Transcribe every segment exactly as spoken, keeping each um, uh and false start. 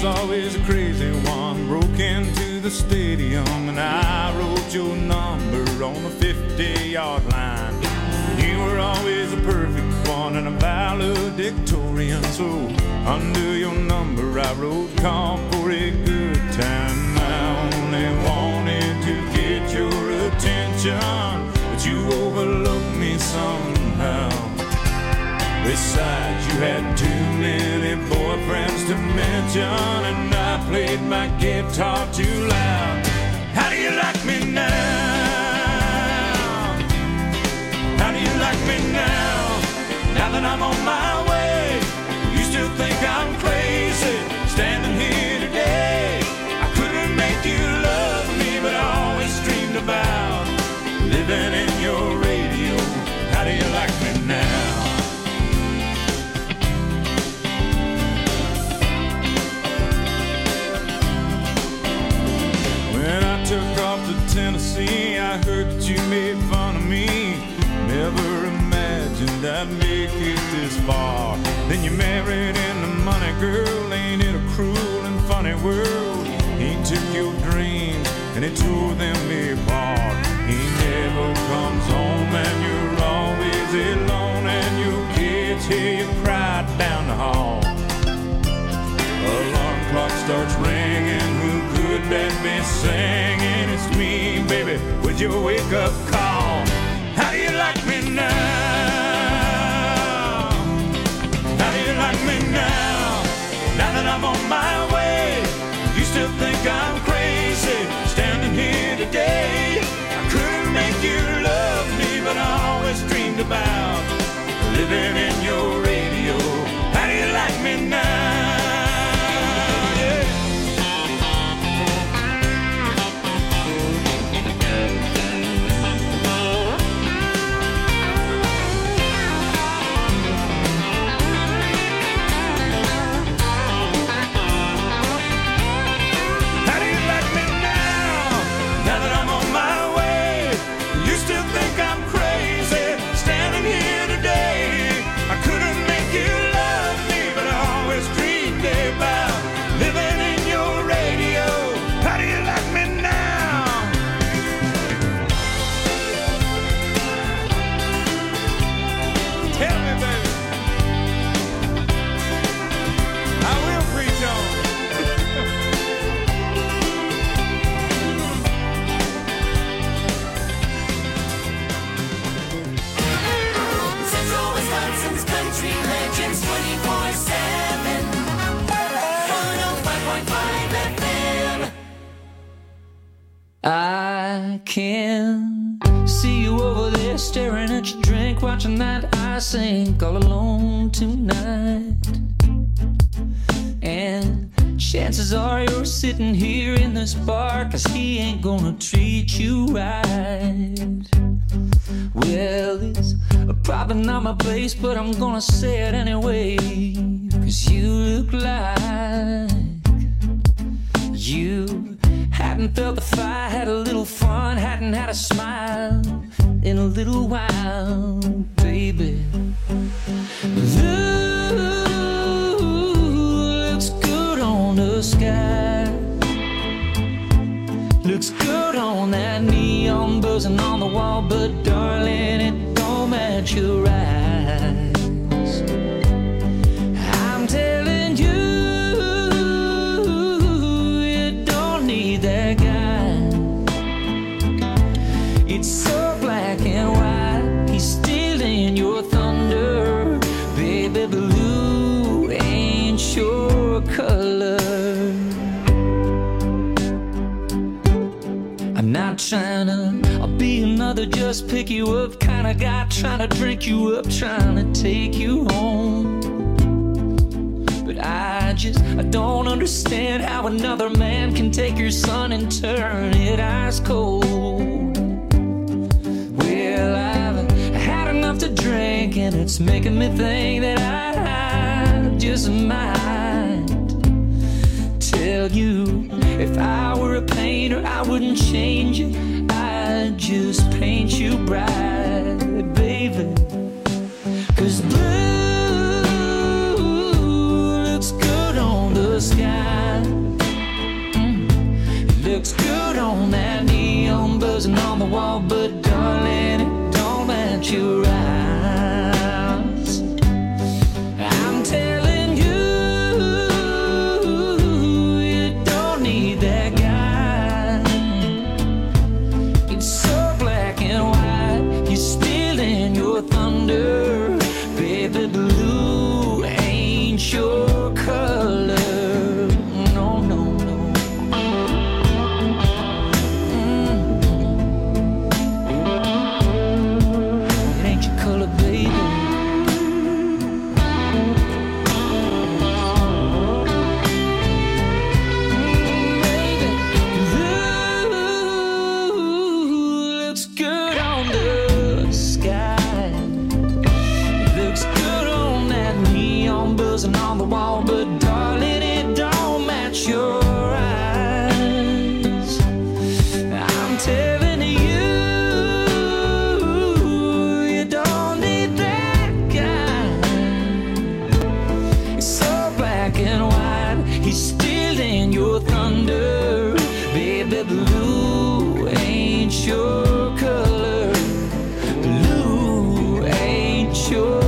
was always a crazy one. Broke into the stadium and I wrote your number on the fifty-yard line. You were always a perfect one and a valedictorian. So under your number I wrote, call for a good time. I only wanted to get your attention, but you overlooked me somehow. Besides, you had too many boyfriends to mention, and I played my guitar too loud. How do you like me now? How do you like me now? Now that I'm on my way, you still think I'm crazy, standing here today. I couldn't make you love me, but I always dreamed about living in your radio. How do you like me now? When I took off to Tennessee, I heard that you made fun of me. Never imagined I'd make it this far. Then you married into money, girl. Ain't it a cruel and funny world? He took your dreams and he tore them apart. He never comes home and you're always alone, and your kids hear you cry down the hall. Alarm clock starts ringing. Who could that be singing? It's me, baby, with your wake-up call. How do you like me now? How do you like me now? Now that I'm on my way, you still think I'm crazy, standing here today. I couldn't make you love me, but I always dreamed about living in your radio. How do you like me now? I can see you over there staring at your drink, watching that ice sink all alone tonight. And chances are you're sitting here in this bar 'cause he ain't gonna treat you right. Well, it's probably not my place, but I'm gonna say it anyway, 'cause you look like you hadn't felt the fire, had a little fun, hadn't had a smile in a little while, baby. Blue looks good on the sky, looks good on that neon buzzing on the wall, but darling, it don't match your eyes. I'm telling you, that guy. It's so black and white, he's stealing your thunder. Baby, blue ain't your color. I'm not trying to I'll be another just pick you up kind of guy, trying to drink you up, trying to take you home. But I just, I don't understand how another man can take your sun and turn it ice cold. Well, I've had enough to drink and it's making me think that I just might tell you, if I were a painter, I wouldn't change it, I'd just paint you bright, baby. 'Cause blue sky dozen on the wall, but darling, it don't match your eyes. I'm telling you, you don't need that guy. He's so black and white, he's stealing your thunder. Baby, blue ain't your color. Blue ain't your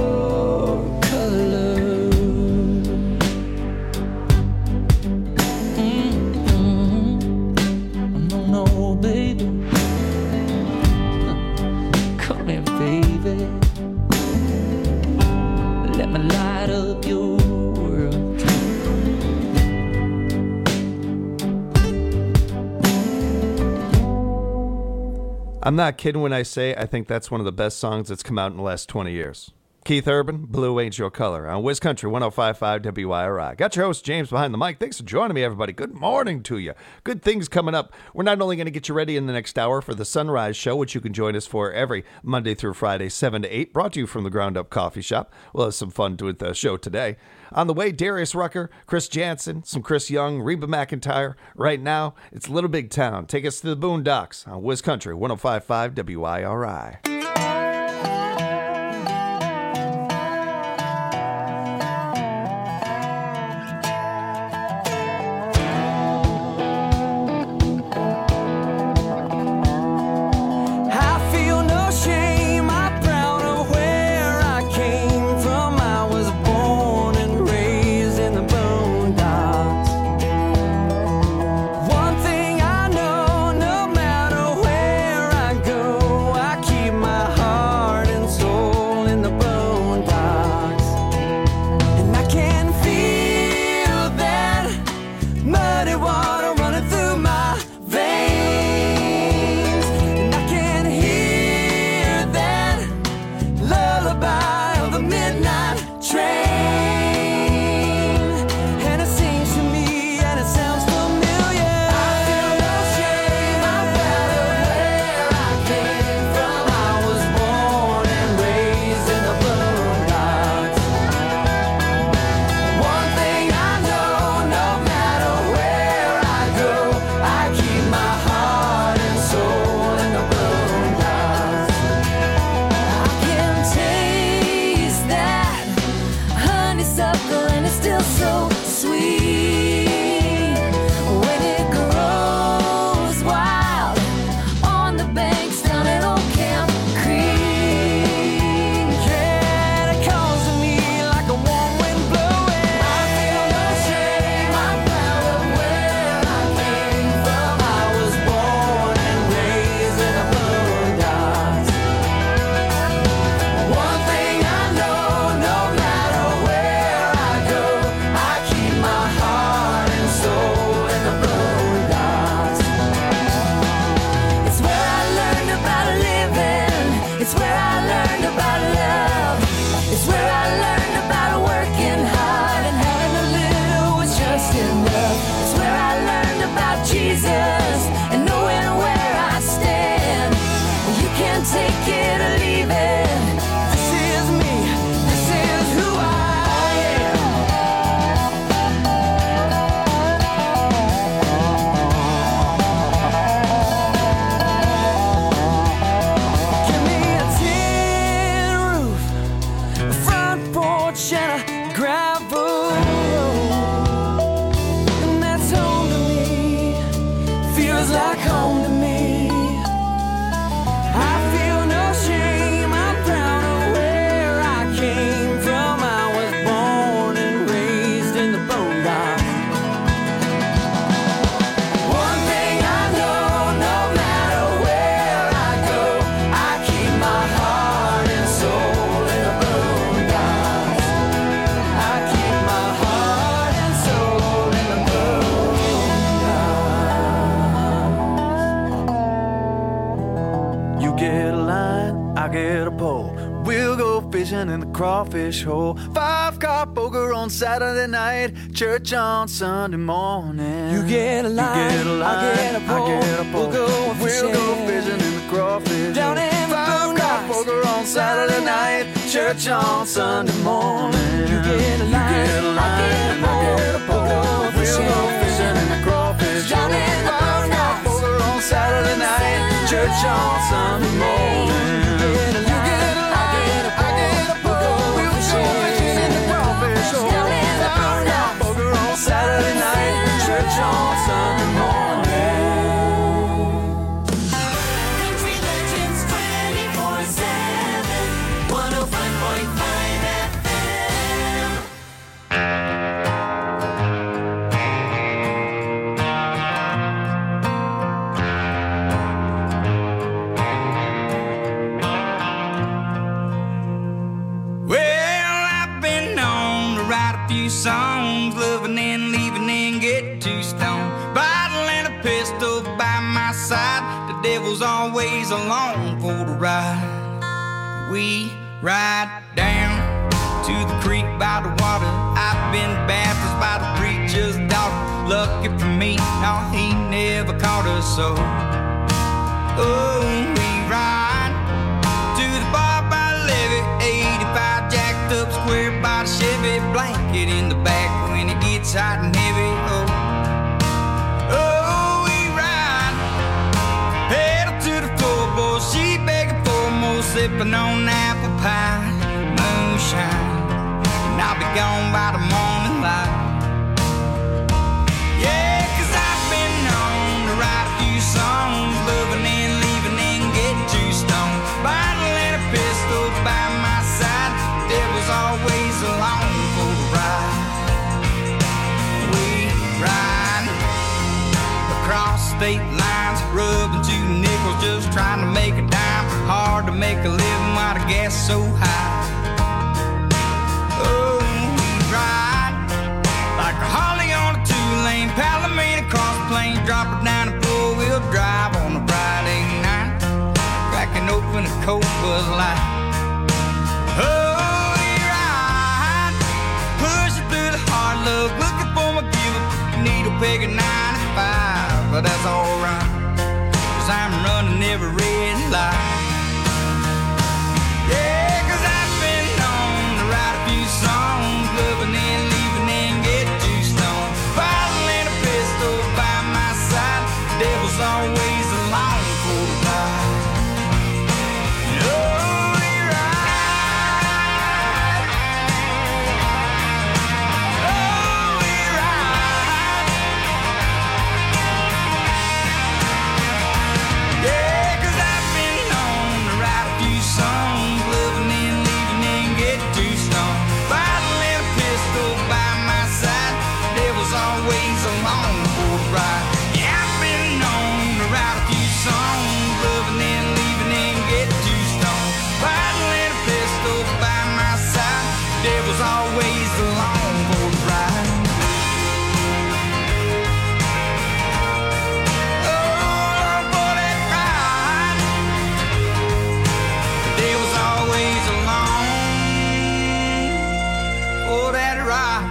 I'm not kidding when I say I think that's one of the best songs that's come out in the last twenty years. Keith Urban, Blue Ain't Your Color, on Wiz Country one oh five point five W I R I. Got your host, James, behind the mic. Thanks for joining me, everybody. Good morning to you. Good things coming up. We're not only going to get you ready in the next hour for the Sunrise Show, which you can join us for every Monday through Friday, seven to eight, brought to you from the Ground Up Coffee Shop. We'll have some fun with the show today. On the way, Darius Rucker, Chris Jansen, some Chris Young, Reba McEntire. Right now, it's Little Big Town. Take us to the Boondocks on Wiz Country one oh five point five W I R I. In the crawfish hole, five car poker on Saturday night, church on Sunday morning. You get a line, you get a line, I get a pole, I get a pole. We'll go fishing, we'll go fishing in the crawfish down hole. in the Five car poker on Saturday night, church on Sunday morning. You get a line, church on Sunday morning. You get a line, I get a pole, I get a pole. We'll go fishing in the crawfish hole. Five o'clock poker on Saturday night, church on Sunday morning. Country Legends twenty-four seven, one oh five point five F M. Well, I've been known to write a few songs, loving and leaving and get too stoned. Bottle and a pistol by my side, the devil's always along for the ride. We ride down to the creek by the water. I've been baptized by the preacher's daughter. Lucky for me, no, he never caught us so. Oh, we ride to the bar by the levee, eighty-five jacked up square by the Chevy, blanket in the back when it gets hot and heavy. Oh, oh, we ride, pedal to the floorboard, she begging for more, sipping on apple pie, moonshine, and I'll be gone by the morning light. Yeah, 'cause I've been known to write a few songs, loving and leaving and get too stoned. Bottle and a pistol by my side, devil's always along for the ride. We ride across state lines, rubbing two nickels, just trying to make a dime. Hard to make a living while the gas so high. Oh, we ride like a Harley on a two-lane Palomino cross plane, drop it down a four-wheel drive on a Friday night, cracking open a cold Bud Light. Oh, we ride, pushing through the hard luck, looking for my Buick, needle peg at ninety-five, but that's alright, 'cause I'm running every red light. Yeah, 'cause I've been known to write a few songs, loving and leaving and get too stoned. Bottle and a pistol by my side, devil's always along for the ride. Oh, we ride. Oh, we ride. Yeah, 'cause I've been known to write a few songs, loving and leaving and get too stoned. Bottle and a pistol by my side, devil's always along for the ride. Yeah, I've been known to write a few songs, loving and leaving and get too stoned. Bottle and a pistol by my side, devil's always along for the ride. Oh, for that ride, the devil's always along for that ride.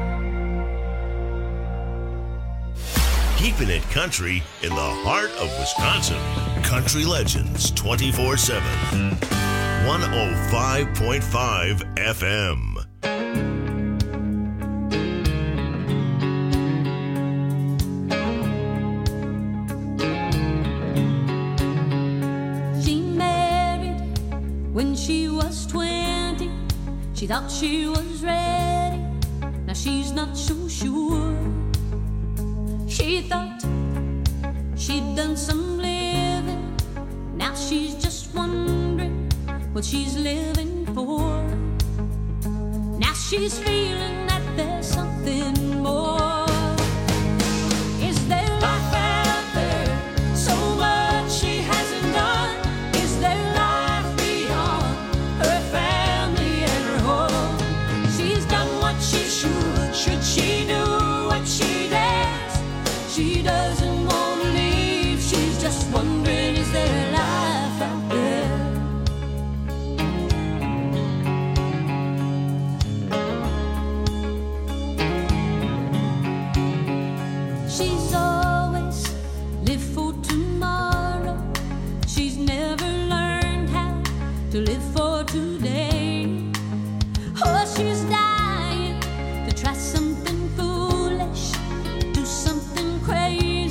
Keeping it country in the heart of Wisconsin. Country Legends twenty-four seven. one oh five point five F M. She married when she was twenty. She thought she was ready. Now she's not so sure. She thought she'd done some living. Now she's just wondering what she's living for. Now she's feeling that there's something more. Is there life out there? So much she hasn't done. Is there life beyond her family and her home? She's done what she should. Should she do what she dares? She doesn't want to leave. She's just wondering, is there life out there? She's always lived for tomorrow. She's never learned how to live for today. Oh, she's dying to try something foolish, do something crazy.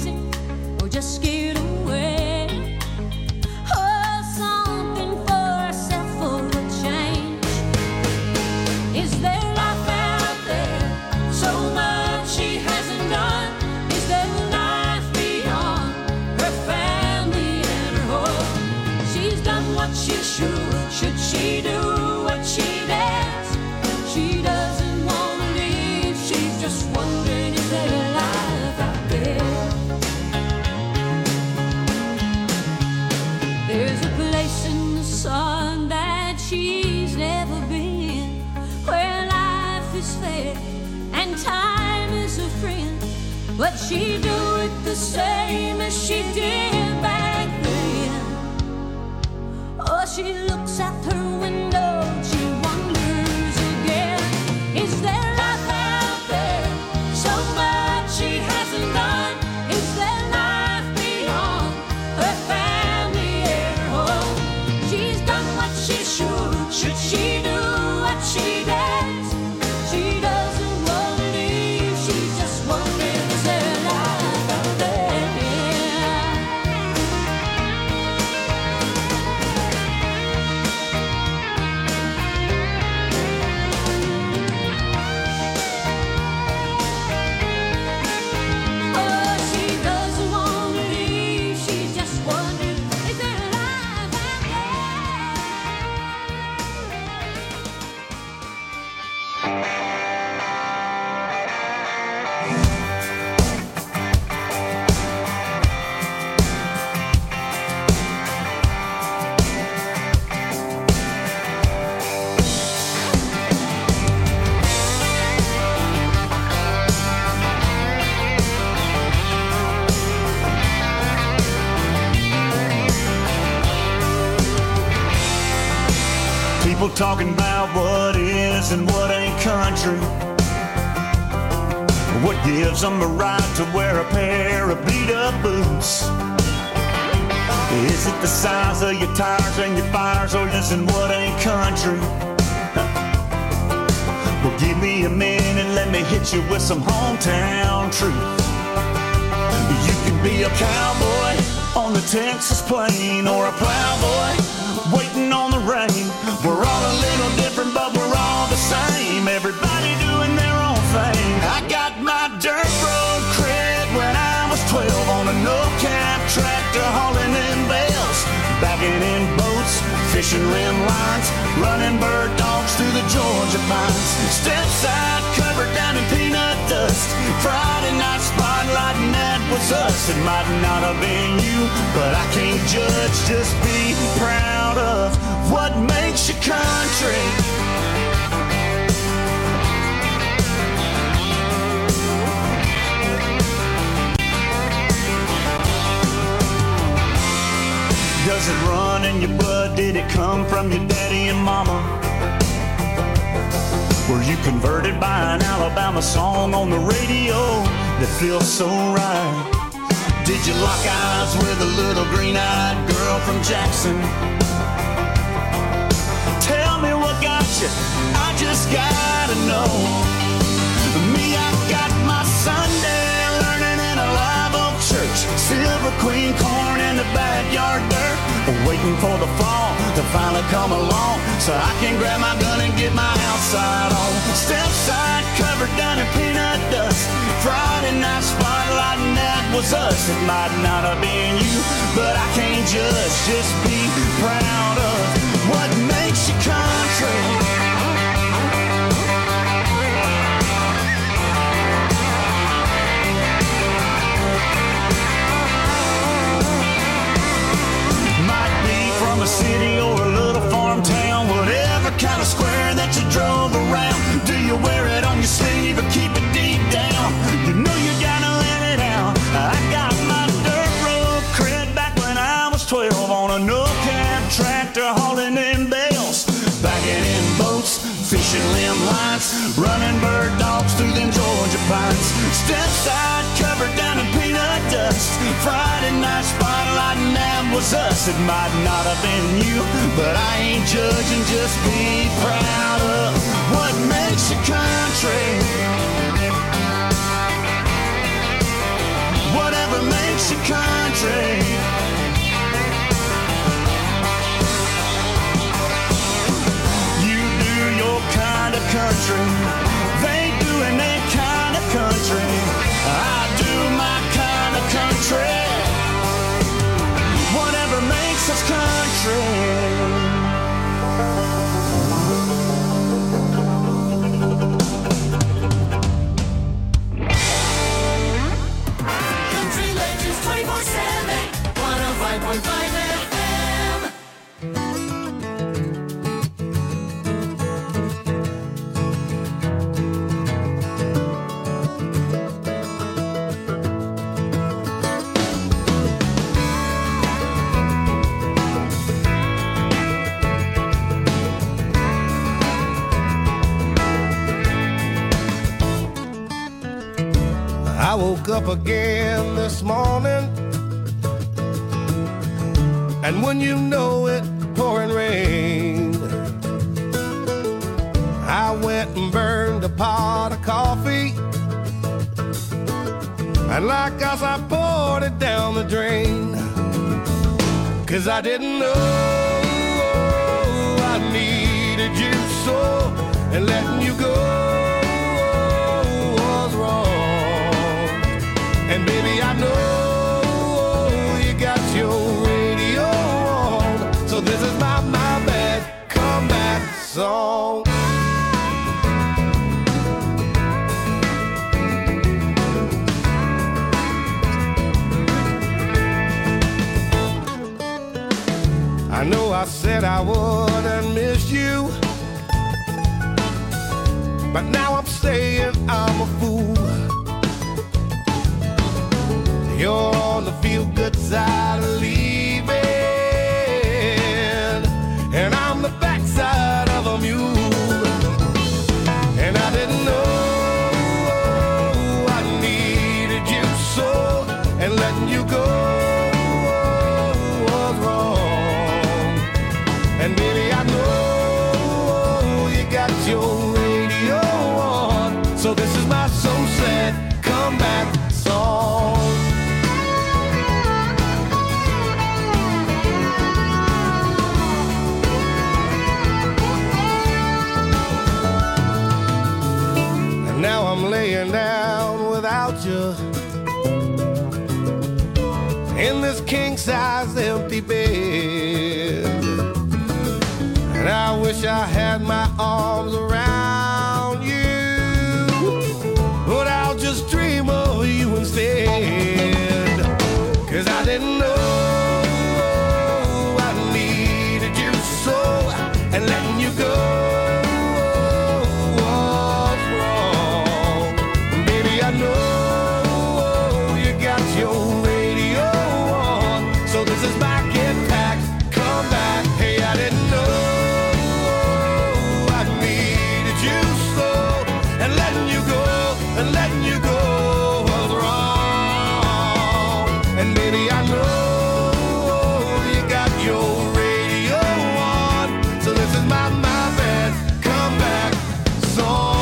and time is a friend. But she do it the same as she did back then. Oh, she looks out her window, she wonders again. Is there life out there? So much she hasn't done. Is there life beyond her family air home? She's done what she should. Should she do what she does? She doesn't want to leave. She just wonders, is there life out there? Oh, she doesn't want to leave. She just wonders, is there life out People talking about what is and what ain't country. What gives them the right to wear a pair of beat-up boots? Is it the size of your tires and your fires, or is it what ain't country? Well, give me a minute and let me hit you with some hometown truth. You can be a cowboy on the Texas plain, or a plowboy waiting on the rain. We're all a little different, but we're all the same. Everybody doing their own thing. I got my dirt road cred when I was twelve on a no-cab tractor hauling in bales, backing in boats, fishing rim lines, running bird dogs through the Georgia pines. Step side covered down in peanut dust. Friday night spotlight, and that was us. It might not have been you, but I can't judge. Just be proud of what makes you country. Does it run in your blood? Did it come from your daddy and mama? Were you converted by an Alabama song on the radio that feels so right? Did you lock eyes with a little green-eyed girl from Jackson? Tell me what got you, I just gotta know. Me, I got my Sunday learning in a live oak church, Silver Queen corn in the backyard dirt, waiting for the fall to finally come along so I can grab my gun and get my outside on. Step side covered down in peanut dust. Friday night spotlight, and that was us. It might not have been you, but I can't judge. Just be proud of what makes you country. From a city or a little farm town, whatever kind of square that you drove around. Do you wear it on your sleeve or keep it deep down? You know you gotta let it out. I got my dirt road cred back when I was twelve on a no-cab tractor hauling in bales, backing in boats, fishing limb lines, running bird dogs through them Georgia pines. Step side covered down in peanut dust. Friday night spotlight, and that was us. It might not have been you, but I ain't judging. Just be proud of what makes you country. Whatever makes you country. You do your kind of country. They doing their kind of country. I do my kind of country. Whatever makes us country. I woke up again this morning, and when you know it, pouring rain. I went and burned a pot of coffee, and like us I poured it down the drain. Cause I didn't know I needed you so, and letting you go was wrong. And baby, I know you got your radio on, so this is my, my bad comeback song. I know I said I wouldn't miss you, but now I'm saying I'm a fool. You're on the feel-good side of leaving, and I'm the backside of a mule. And I didn't know I needed you so, and letting you go was wrong. And baby, I know you got your radio on, so this is my so sad comeback song. And now I'm laying down without you in this king-size empty bed. And I wish I had my arms around you, but I'll just dream of you instead. Cause I didn't know I needed you so, and letting you go was wrong. Baby, I know you got your radio on, so this is my get back, come back. Hey, I didn't know and letting you go was wrong. And baby, I know you got your radio on, so this is my, my bad comeback song.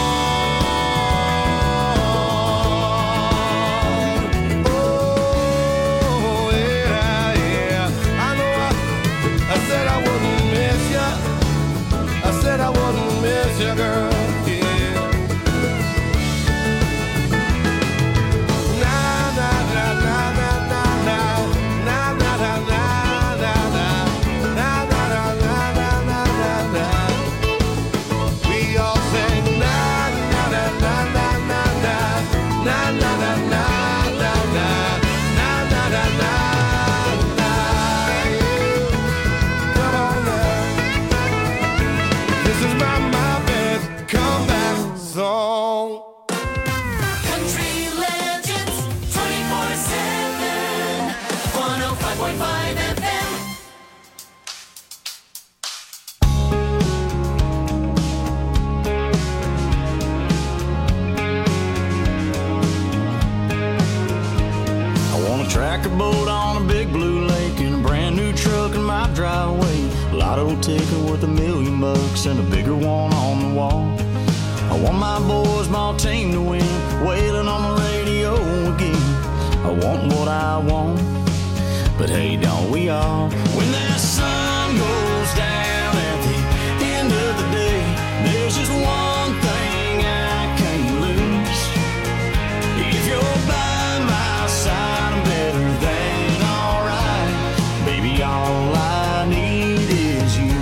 Oh, yeah, yeah. I know I, I said I wouldn't miss you. I said I wouldn't miss you, girl. Boat on a big blue lake in a brand new truck in my driveway. Lotto ticket worth a million bucks and a bigger one on the wall. I want my boys, my team to win, wailing on the radio again. I want what I want, but hey, don't we all? When that sun goes down at the end of the day, there's just one thing I can't lose. If you're by my side, I'm better than alright. Baby, all I need is you.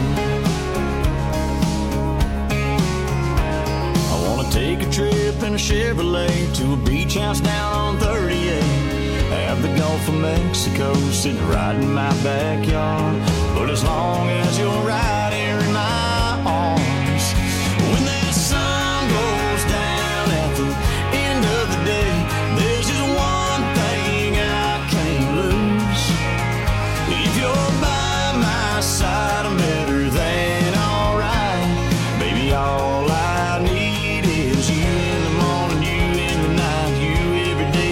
I wanna take a trip in a Chevrolet to a beach house down on thirty-eight. Have the Gulf of Mexico sitting right in my backyard. But as long as you're right here in my arms, when that sun goes down at the end of the day, there's just one thing I can't lose. If you're by my side, I'm better than alright. Baby, all I need is you in the morning, you in the night, you every day.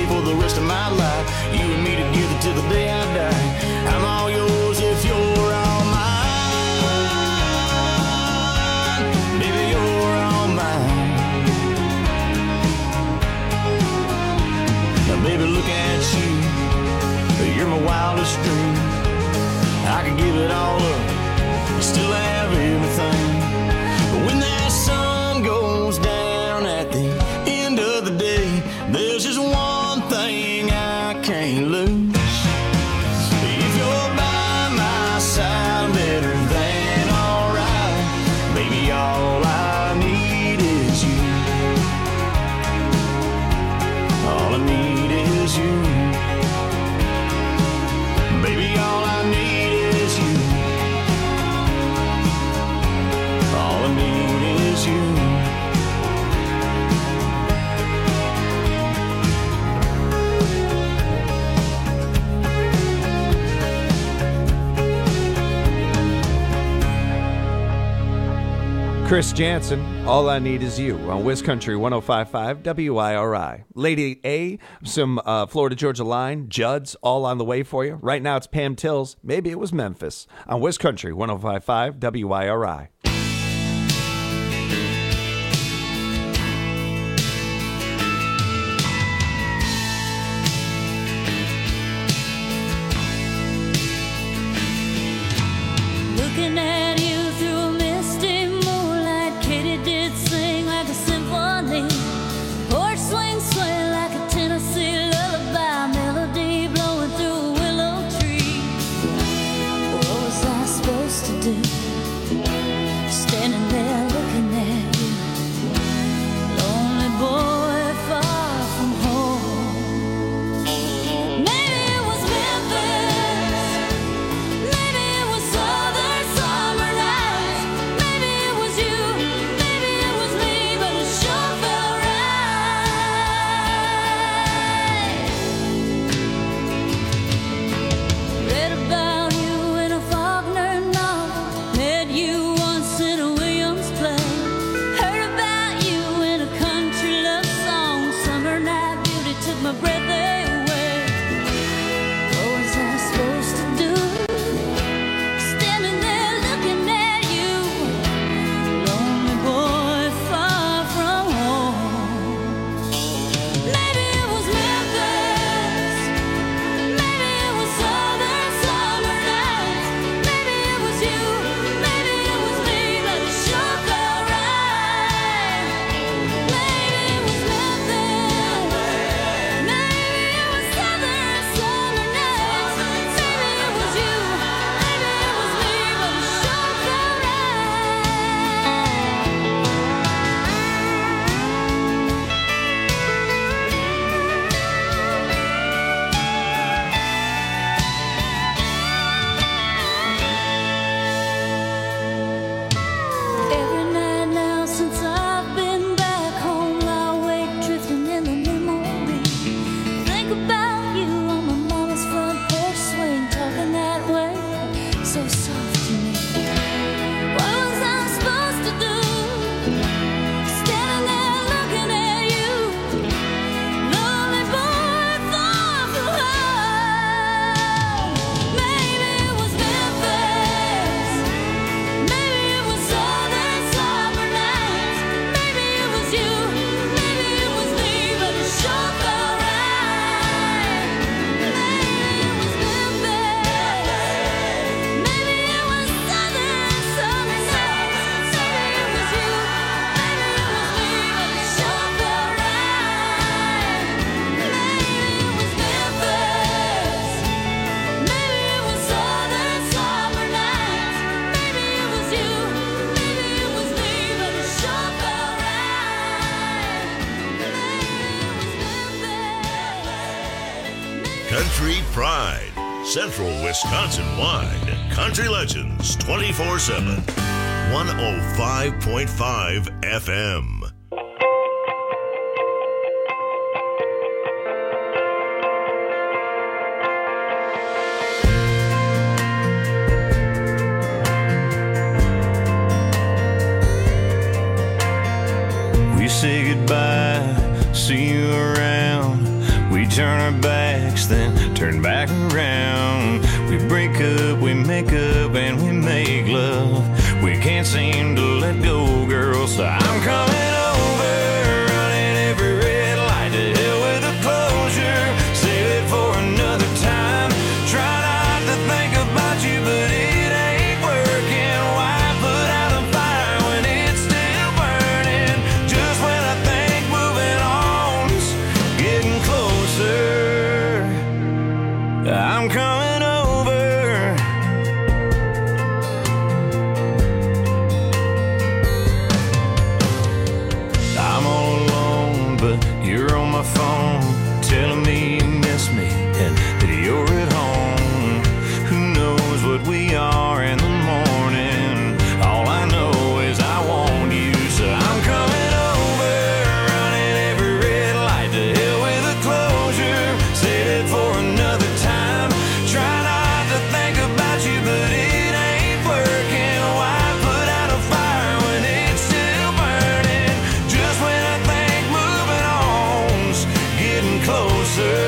wildest dream. I could give it all up, still have everything. But when that sun goes down at the end of the day, there's just one thing I can't lose. If you're by my side, I'm better than alright. Baby, all I need is you. All I need is you. Baby, all I need is you. All I need is you. Chris Jansen, All I Need Is You on Wiz Country one oh five point five W I R I. Lady A, some uh, Florida Georgia Line, Judd's, all on the way for you. Right now it's Pam Tills, maybe it was Memphis, on Wiz Country one oh five point five W I R I. Looking at you through a misty moonlight, Katie did sing like a symphony. Porch swing sway like a Tennessee lullaby, melody blowing through a willow tree. What was I supposed to do? Standing there looking at you, lonely boy far from home. Maybe it was Memphis, maybe it was Southern summer nights, maybe it was you, maybe it was me, but it sure felt right. Read about you in a Faulkner novel, met you once in a Williams play, heard about you in a country love song, summer night beauty took my breath away. What was I supposed to do? Standing there looking at you, lonely boy far from home. Maybe it was Memphis, maybe it was Southern summer nights, maybe it was you, maybe it was me, but it sure felt right. Maybe it was Memphis, maybe it was Southern summer nights, maybe it was you, maybe it was me, but it sure felt right. Every night now since I've been back home, I wake drifting in the memory. Think about you on my mama's front porch swing, talking that way, so soft to me. What was I supposed to do? Standing there looking at you, lonely boy far from home. Maybe it was Memphis, maybe it was Southern summer nights, maybe it was you, maybe it was me, but it sure felt right. Maybe it was Memphis, maybe it was Southern summer nights, maybe it was you, maybe it was me, but it sure felt right. Maybe it was Memphis, maybe it was Southern summer nights, maybe it was you, maybe it was me, but it sure felt right. Country Pride, Central Wisconsin wide. Country Legends twenty-four seven. one oh five point five F M. We say goodbye, see you around. We turn our backs, then turn back around. We break up, we make up, and we make love. We can't seem to let go, girl, so I'm coming over, running every red light. To hell with the closure, save it for another time. Try not miss me and that you're at home. Who knows what we are in the morning? All I know is I want you, so I'm coming over, running every red light to hell with a closure. Said it for another time. Try not to think about you, but it ain't working. Why put out a fire when it's still burning? Just when I think moving on's getting closer.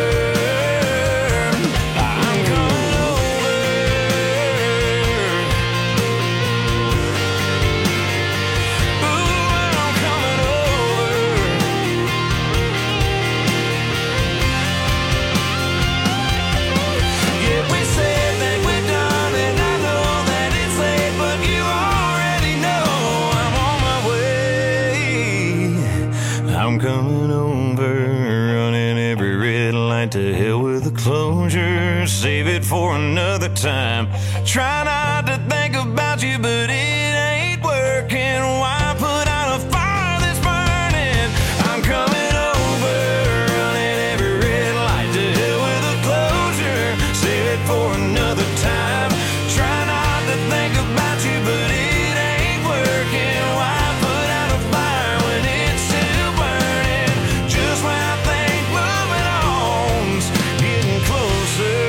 I'm coming over, running every red light to hell with a closure. Save it for another time. Try not to think about you, but it ain't working. Why put out a fire that's burning? I'm coming over, running every red light to hell with a closure. Save it for another time. Try not to think about you, but it ain't working. Why put out a fire when it's still burning? Just when I think moving on's getting closer.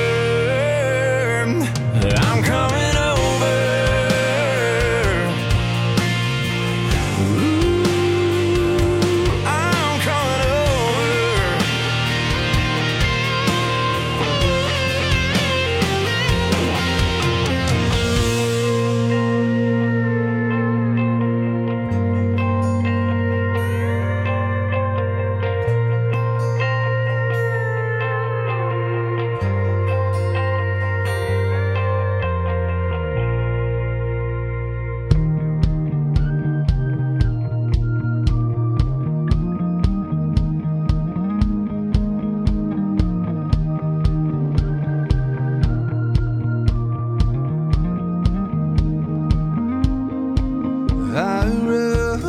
I'm coming over. Ooh, I'm coming over. I run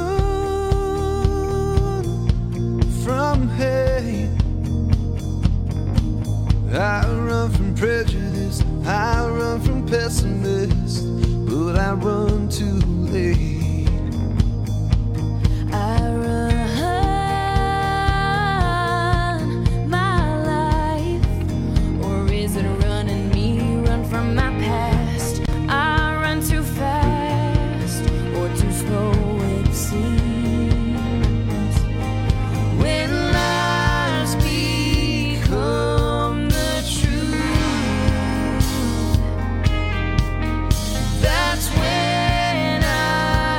from hate. I run from prejudice. I run from pessimists. But I run too late. I run my life, or is it running me? Run from my past. I run too fast, or too slow it seems. When lies become the truth, that's when I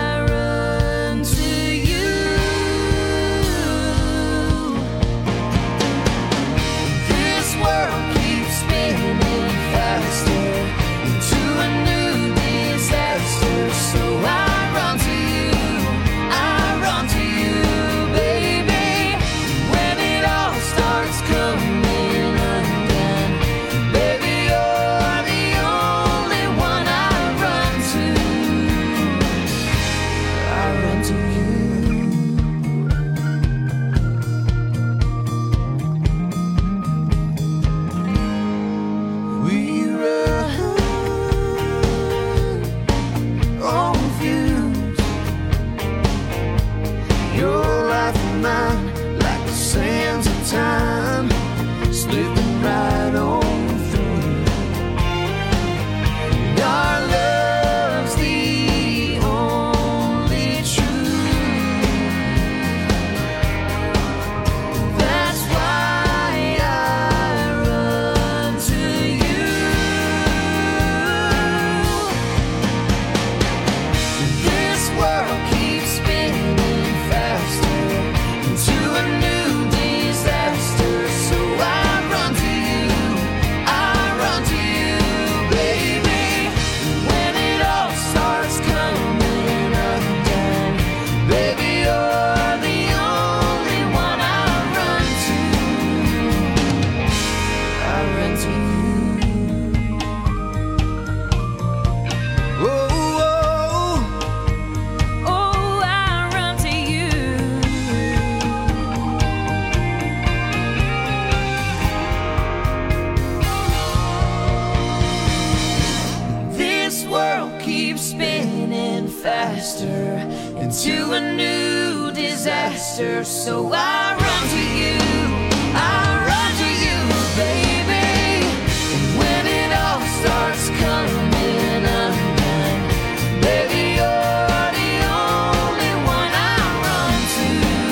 faster into a new disaster. So I run to you, I run to you, baby. And when it all starts coming undone, baby, you're the only one I run to.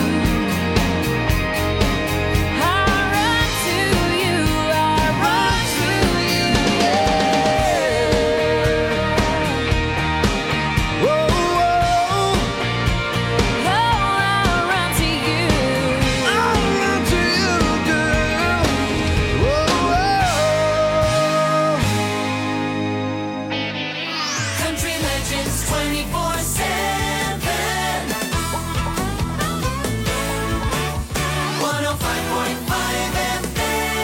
I run to you, I run to you, yeah. Whoa, whoa. Oh, I run to you. I run to you, girl. Whoa, whoa. Country Legends twenty-four seven. one oh five point five F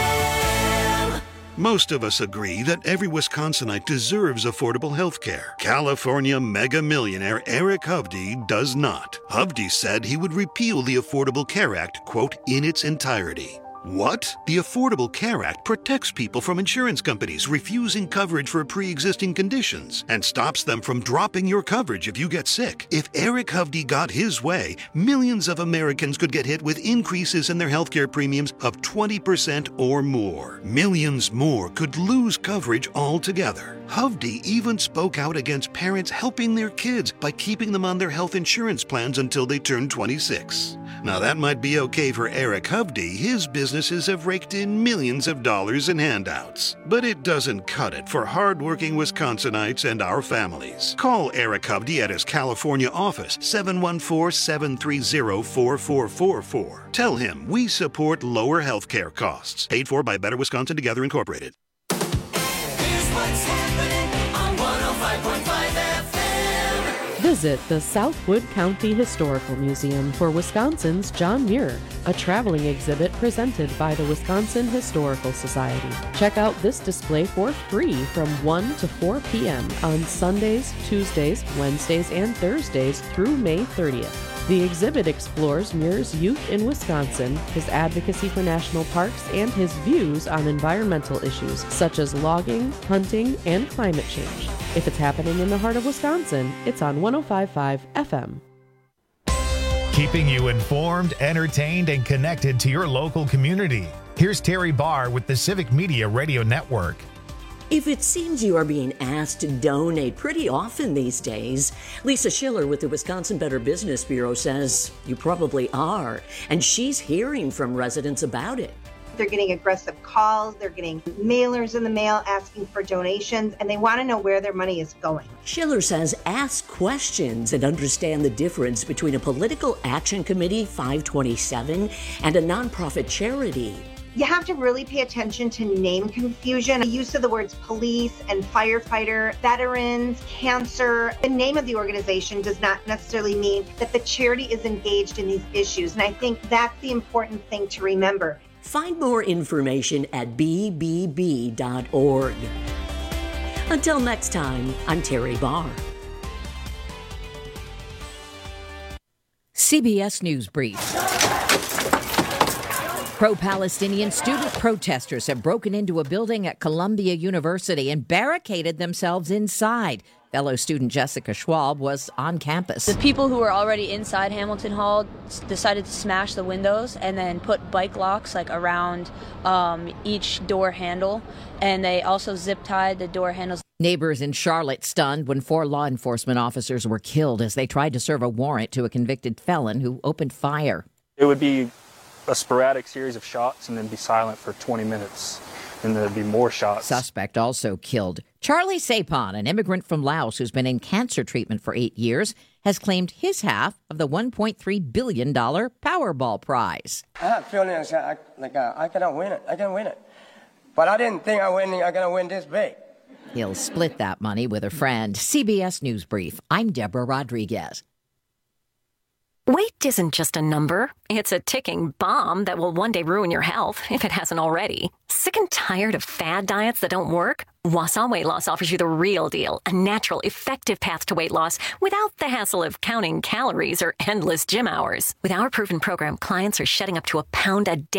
M. Most of us agree that every Wisconsinite deserves affordable health care. California mega millionaire Eric Hovde does not. Hovde said he would repeal the Affordable Care Act, quote, in its entirety. What? The Affordable Care Act protects people from insurance companies refusing coverage for pre-existing conditions and stops them from dropping your coverage if you get sick. If Eric Hovde got his way, millions of Americans could get hit with increases in their healthcare premiums of twenty percent or more. Millions more could lose coverage altogether. Hovde even spoke out against parents helping their kids by keeping them on their health insurance plans until they turn twenty-six. Now that might be okay for Eric Hovde. His businesses have raked in millions of dollars in handouts. But it doesn't cut it for hardworking Wisconsinites and our families. Call Eric Hovde at his California office, seven one four, seven three zero, four four four four. Tell him we support lower health care costs. Paid for by Better Wisconsin Together Incorporated. Here's what's happening on one oh five point five F M. Visit the Southwood County Historical Museum for Wisconsin's John Muir, a traveling exhibit presented by the Wisconsin Historical Society. Check out this display for free from one to four p.m. on Sundays, Tuesdays, Wednesdays, and Thursdays through May thirtieth. The exhibit explores Muir's youth in Wisconsin, his advocacy for national parks, and his views on environmental issues such as logging, hunting, and climate change. If it's happening in the heart of Wisconsin, it's on one oh five point five F M. Keeping you informed, entertained, and connected to your local community. Here's Terry Barr with the Civic Media Radio Network. If it seems you are being asked to donate pretty often these days, Lisa Schiller with the Wisconsin Better Business Bureau says you probably are, and she's hearing from residents about it. They're getting aggressive calls, they're getting mailers in the mail asking for donations, and they want to know where their money is going. Schiller says ask questions and understand the difference between a political action committee, five twenty-seven, and a nonprofit charity. You have to really pay attention to name confusion. The use of the words police and firefighter, veterans, cancer. The name of the organization does not necessarily mean that the charity is engaged in these issues. And I think that's the important thing to remember. Find more information at b b b dot org. Until next time, I'm Terry Barr. C B S News Brief. Pro-Palestinian student protesters have broken into a building at Columbia University and barricaded themselves inside. Fellow student Jessica Schwab was on campus. The people who were already inside Hamilton Hall decided to smash the windows and then put bike locks like around um, each door handle, and they also zip-tied the door handles. Neighbors in Charlotte stunned when four law enforcement officers were killed as they tried to serve a warrant to a convicted felon who opened fire. It would be a sporadic series of shots and then be silent for twenty minutes, and there'd be more shots. Suspect also killed. Charlie Sapon, an immigrant from Laos who's been in cancer treatment for eight years, has claimed his half of the one point three billion dollars Powerball prize. I had feelings like, I, like I, I cannot win it. I can win it. But I didn't think I win. I gonna win this big. He'll split that money with a friend. C B S News Brief. I'm Deborah Rodriguez. Weight isn't just a number. It's a ticking bomb that will one day ruin your health, if it hasn't already. Sick and tired of fad diets that don't work? Wausau Weight Loss offers you the real deal, a natural, effective path to weight loss without the hassle of counting calories or endless gym hours. With our proven program, clients are shedding up to a pound a day.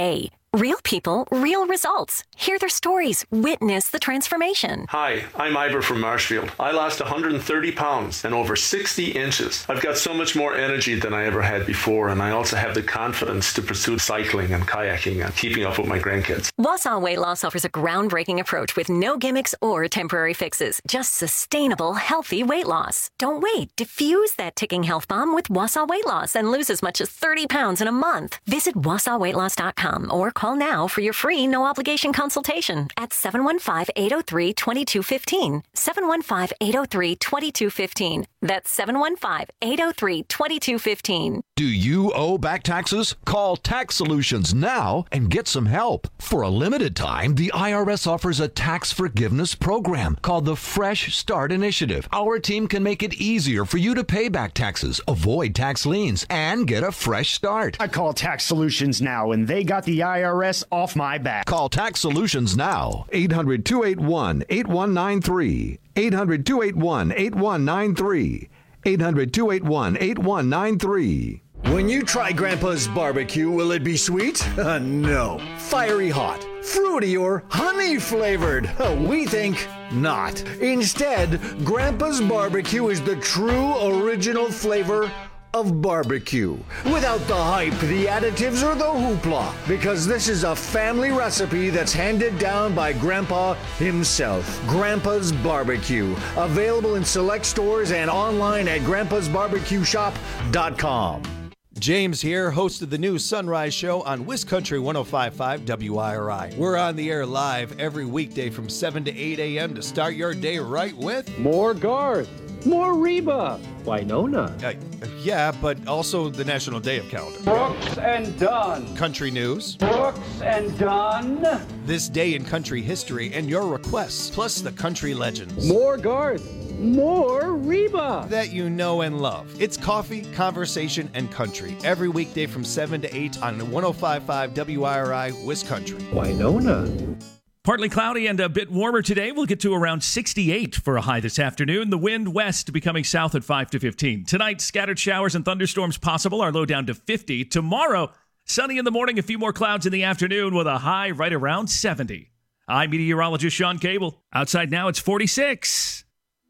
Real people, real results. Hear their stories. Witness the transformation. Hi, I'm Ivor from Marshfield. I lost one hundred thirty pounds and over sixty inches. I've got so much more energy than I ever had before, and I also have the confidence to pursue cycling and kayaking and keeping up with my grandkids. Wausau Weight Loss offers a groundbreaking approach with no gimmicks or temporary fixes. Just sustainable, healthy weight loss. Don't wait. Diffuse that ticking health bomb with Wausau Weight Loss and lose as much as thirty pounds in a month. Visit wausau weight loss dot com or call now for your free no-obligation consultation at seven one five, eight oh three, two two one five. seven one five, eight oh three, two two one five. That's seven one five, eight oh three, two two one five. Do you owe back taxes? Call Tax Solutions now and get some help. For a limited time, the I R S offers a tax forgiveness program called the Fresh Start Initiative. Our team can make it easier for you to pay back taxes, avoid tax liens, and get a fresh start. I call Tax Solutions now, and they got the I R S off my back. Call Tax Solutions now. eight hundred, two eight one, eight one nine three. eight hundred, two eight one, eight one nine three. eight hundred, two eight one, eight one nine three. When you try Grandpa's barbecue, will it be sweet? Uh, no. Fiery hot, fruity, or honey flavored? Uh, we think not. Instead, Grandpa's barbecue is the true original flavor of barbecue. Without the hype, the additives, or the hoopla. Because this is a family recipe that's handed down by Grandpa himself. Grandpa's Barbecue. Available in select stores and online at grandpas barbecue shop dot com. James here, host of the new Sunrise Show on Wiscountry one oh five point five W I R I. We're on the air live every weekday from seven to eight a.m. to start your day right with more Garth, more Reba, Winona. Uh, yeah, but also the National Day of Calendar. Brooks and Dunn. Country news. Brooks and Dunn. This day in country history and your requests, plus the country legends. More Garth. More Reba that you know and love. It's coffee, conversation, and country every weekday from seven to eight on one oh five point five W I R I Wiscountry. Winona. Partly cloudy and a bit warmer today. We'll get to around sixty-eight for a high this afternoon. The wind west becoming south at five to fifteen. Tonight, scattered showers and thunderstorms possible. Our low down to fifty. Tomorrow, sunny in the morning, a few more clouds in the afternoon with a high right around seventy. I'm meteorologist Sean Cable. Outside now, it's forty-six.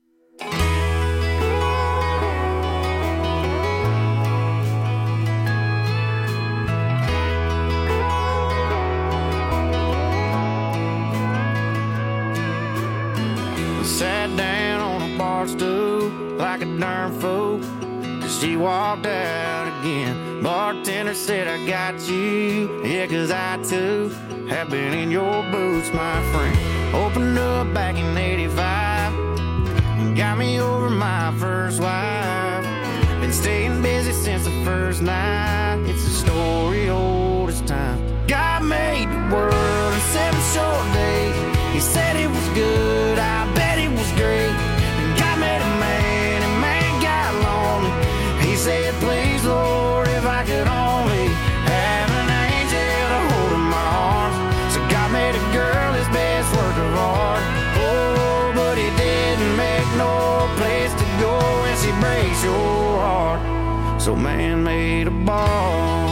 Sat down on a bar stool like a darn fool. She walked out again. Bartender said, I got you. Yeah, cause I too have been in your boots, my friend. Opened up back in eighty-five. Got me over my first wife. Been staying busy since the first night. It's a story old as time. God made the world in seven short days. He said it was good, I bet it was great. And God made a man, and man got lonely. He said, please, Lord, if I could only have an angel to hold in my arms. So God made a girl his best work of art. Oh, but he didn't make no place to go when she breaks your heart. So man made a ball.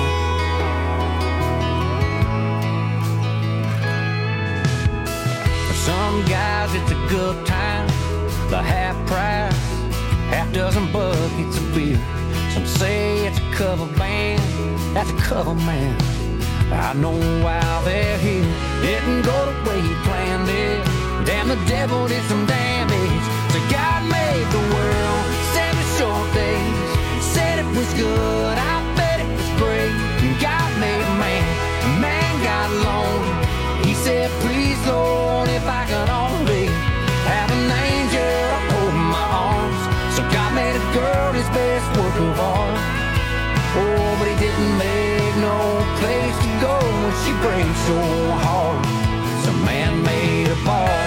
Some guys it's a good time, the half price, half dozen buckets of beer. Some say it's a cover band, that's a cover man. I know why they're here. Didn't go the way he planned it. Damn, the devil did some damage. So God made the world seven short days. Said it was good, I bet it was great. And God made a man, a man got lonely. He said, please, Lord, if I could only have an angel to hold my arms. So God made a girl his best work of art. Oh, but he didn't make no place to go when she breaks so hard. So man made a ball.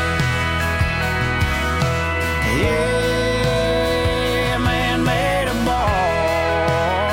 Yeah, man made a ball.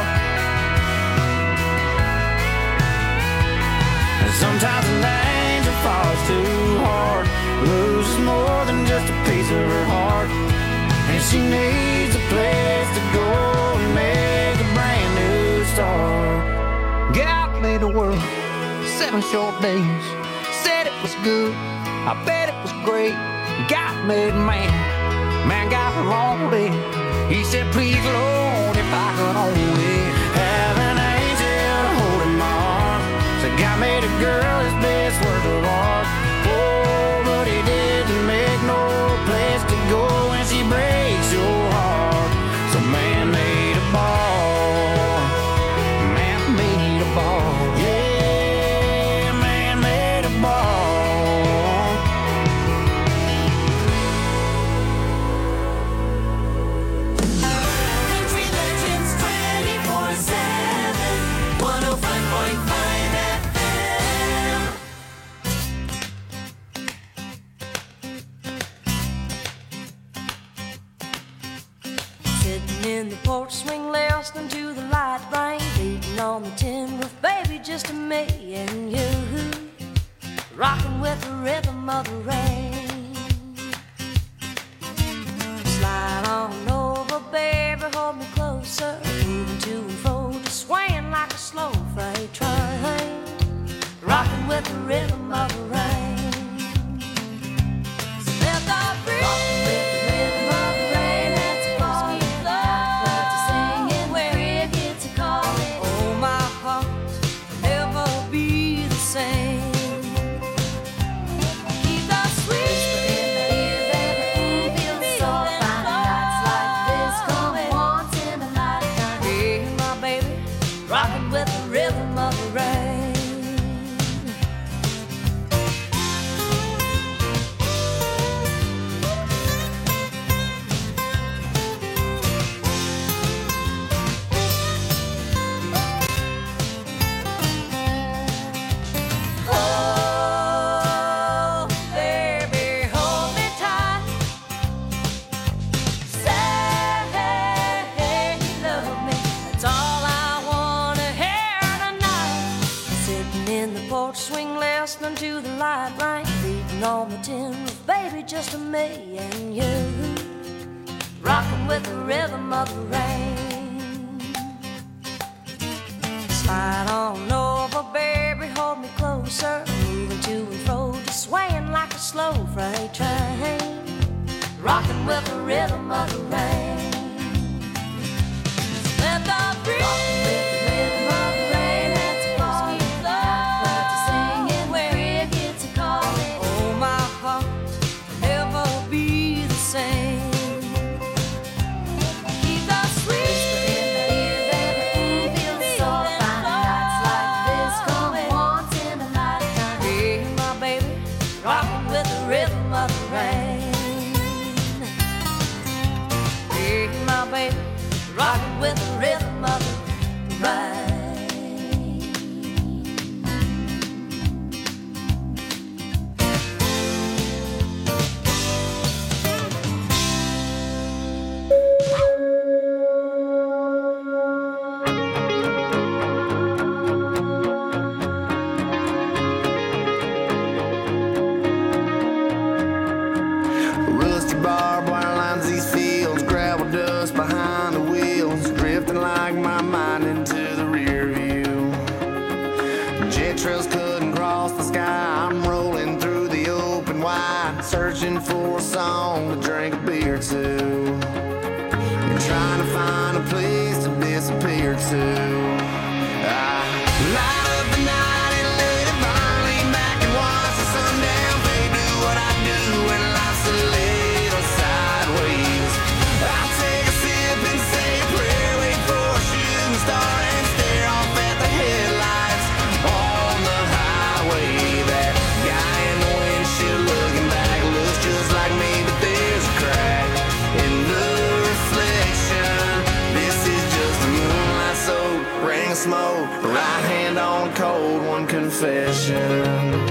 And sometimes an angel falls too hard, loses more than just a piece of her heart. And she needs a place to go and make a brand new start. God made the world seven short days. Said it was good, I bet it was great. God made man, man got lonely. He said, please Lord, if I could only have an angel to hold in my arms. Said God made a girl his best work of art. Oh, but he didn't make no place to go when she breaks your heart. So man made a ball, man made a ball. Yeah, man made a ball. Country Legends twenty-four seven, one oh five point five F M. Sitting in the porch swing, listening to the light rain, beating on the tin roof, baby, just me and you, rocking with the rhythm of the rain. Slide on over, baby, hold me closer, moving to and fro, just swaying like a slow freight train, rocking with the rhythm of the rain. So let the breeze rocking with the rhythm of the rain. Let's fall in love, singing where it gets a calling. Oh, my heart will never be the same. Keep the sweet in the ear, baby, feels so fine. Nights like this come once in a lifetime. Yeah, my baby, rocking with the rhythm of the rain. Oh, baby, hold me tight. Say you love me. That's all I wanna hear tonight. Sitting in the porch swing, listening to the light rain, beating on the tin roof, baby, just me and you, rocking with the rhythm of the rain. Slide on over, baby, hold me closer, moving to and fro, just swaying like a slow freight train, rocking with the rhythm of the rain. Let the breeze rocking with the rhythm of the rain. Let's fall in love, singing where it gets a calling. Oh, my heart will never be the same. Keep the sweet in the ear, baby, feels so fine. Nights like this come once in a lifetime. Yeah, my baby, rocking with the rhythm of the rain. Yeah, my baby, rocking with the rhythm of the rain. Rusty barbed wire lines these fields, gravel dust behind the wheels, drifting like my mind into the rear view. Jet trails couldn't cross the sky, I'm rolling through the open wide, searching for a song to drink a beer to, and trying to find a place to disappear to. I light up the night and let it burn, lean back and watch the sundown fade, do what I do when life's a little sideways. I take a sip and say a prayer, wait for a shooting star and stare off at the headlights on the highway. That guy in the windshield looking back looks just like me, but there's a crack in the reflection. This is just a moonlight soaked ring of smoke, right hand on a cold one confession.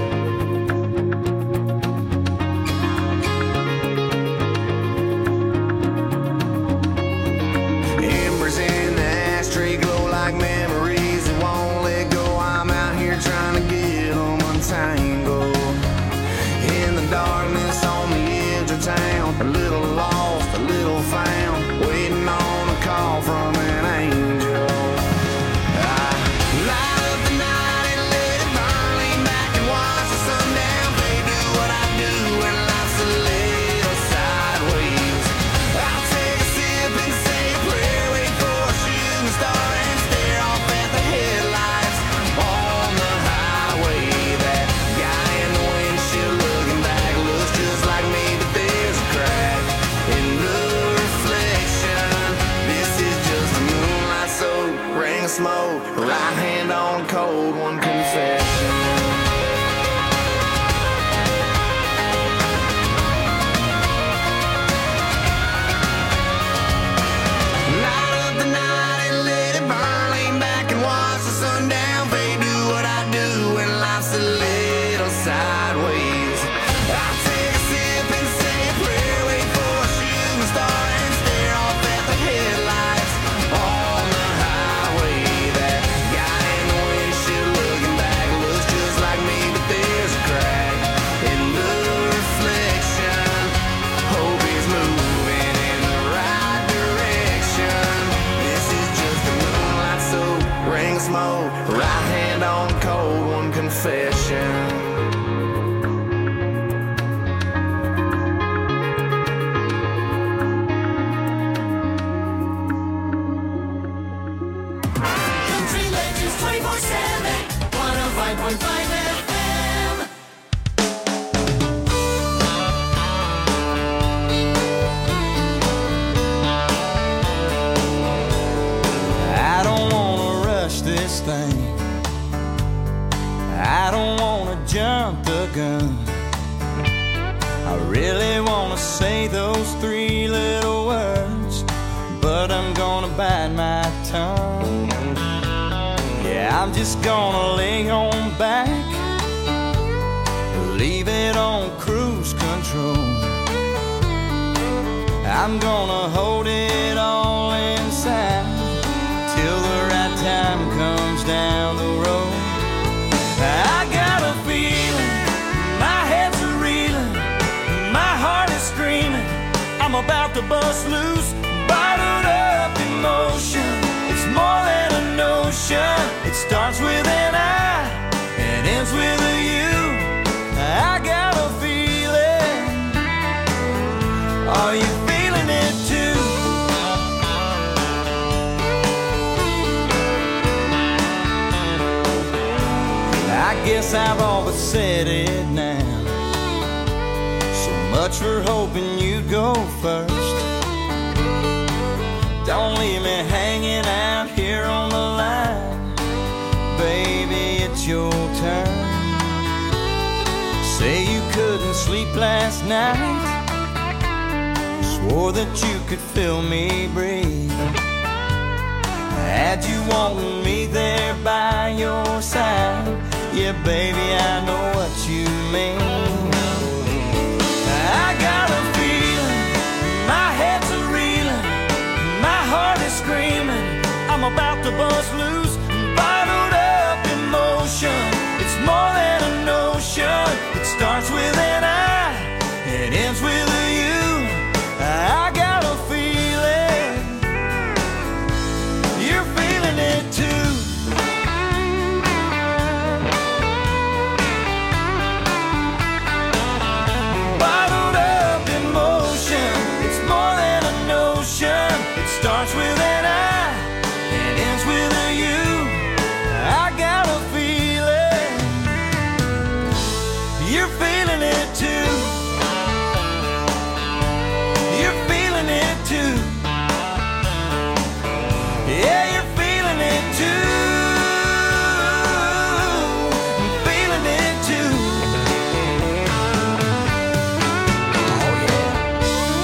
Embers in the ashtray glow like memories that won't let go. I'm out here trying to get them untangled. In the darkness on the edge of town, a little lost, a little found, waiting on a call from an angel. I light up the night and let it burn, one confession. Light up the night and let it burn. Lean back and watch the sundown fade. Do what I do when life's a little sideways. I take a sip and say a prayer. Wait for a shooting star and stare off at the headlights on the highway. That guy in the windshield looking back looks just like me, but there's a crack in the reflection. Hope he's moving in the right direction. This is just a moonlight soak, ring of smoke, right hand on the cold one confession. Country Legends twenty-four seven, one oh five point five F M. I don't wanna rush this thing. I don't wanna jump the gun. I really wanna say those three little words, but I'm gonna bite my tongue. Yeah, I'm just gonna lay on back, leave it on cruise control. I'm gonna hold it all inside till the right time comes down the road. I got a feeling, my head's a reeling, my heart is screaming, I'm about to bust loose, bottled up emotion. It's more than a notion. It starts with an I and ends with a you. I got a feeling. Are you feeling it too? I guess I've all but said it now. So much for hoping you'd go first. Don't leave me hanging out here on the line. Baby, it's your turn. Say you couldn't sleep last night. Swore that you could feel me breathe. Had you wanting me there by your side. Yeah, baby, I know what you mean. I got a feeling, my head's a reeling, my heart is screaming, I'm about to bust loose, bottled up emotion. It's more than a notion. It starts with an I, it ends with a you. I got a feeling, you're feeling it too. Bottled up emotion, it's more than a notion. It starts with an I, it ends with a you. I got a feeling, you're feeling it too. You're feeling it too. Yeah, you're feeling it too. I'm feeling it too. Oh yeah.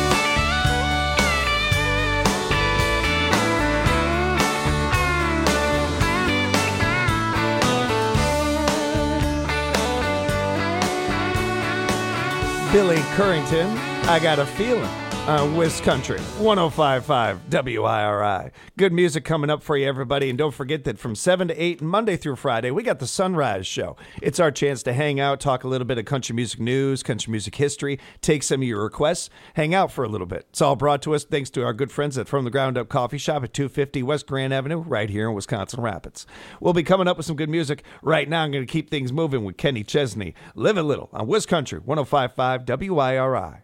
Billy Currington, I Got a Feeling, on Wiz Country, one oh five point five W I R I. Good music coming up for you, everybody. And don't forget that from seven to eight, Monday through Friday, we got the Sunrise Show. It's our chance to hang out, talk a little bit of country music news, country music history, take some of your requests, hang out for a little bit. It's all brought to us thanks to our good friends at From the Ground Up Coffee Shop at two fifty West Grand Avenue, right here in Wisconsin Rapids. We'll be coming up with some good music. Right now, I'm going to keep things moving with Kenny Chesney. Live a Little on Wiz Country, one oh five point five W I R I.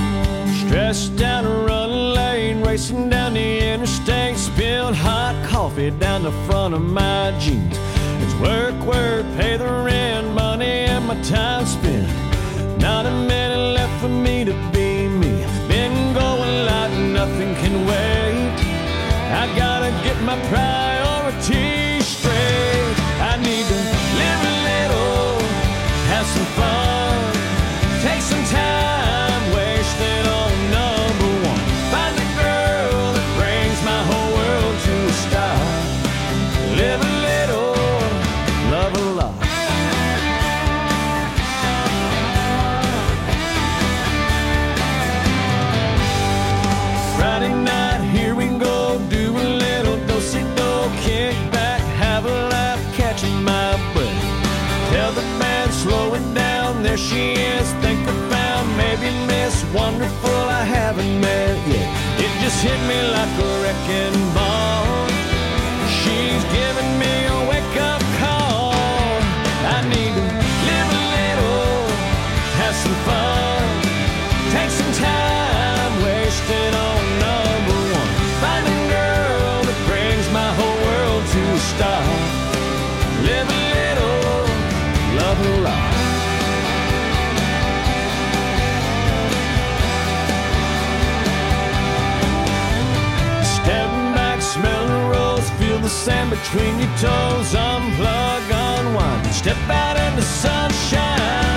Stressed down a running lane, racing down the interstate, spilled hot coffee coffee down the front of my jeans. It's work, work, pay the rent, money and my time spent. Not a minute left for me to be me. Been going like nothing can wait. I gotta get my priorities straight. I need to live a little, have some fun, take some time, wasted on number one. Find a girl that brings my whole world to a stop. Live a little, love a lot. Friday night, here we go, do a little do-si-do, kick back, have a laugh, catching my breath. Tell the band, slow it down, there she is, think I found, maybe Miss Wonderful I haven't met yet. It just hit me like a wrecking ball. She's giving me a wake-up call. I need to live a little, have some fun, take some time, wasted on number one. Find a girl that brings my whole world to a stop. Live a little, love a lot. Stepping back, smell the rose, feel the sand between your toes. Unplug, unwind, step out in the sunshine.